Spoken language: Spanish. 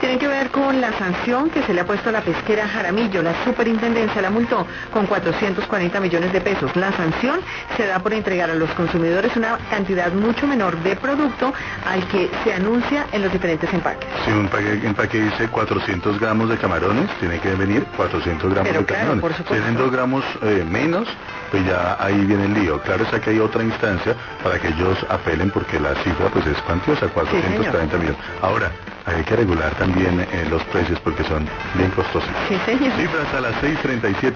tiene que ver con la sanción que se le ha puesto a la pesquera Jaramillo. La superintendencia la multó con 440 millones de pesos. La sanción se da por entregar a los consumidores una cantidad mucho menor de producto al que se anuncia en los diferentes empaques. Si un empaque dice 400 gramos de camarones, tiene que venir 400 gramos Pero de claro, camarones. por Si supuesto. tienen 2 gramos menos, pues ya ahí viene el lío. Claro es que hay otra instancia para que ellos apelen porque la cifra pues es cuantiosa, 440 millones. Ahora, hay que regular también los precios porque son bien costosos. Sí, señor. Cifras a las 6:37.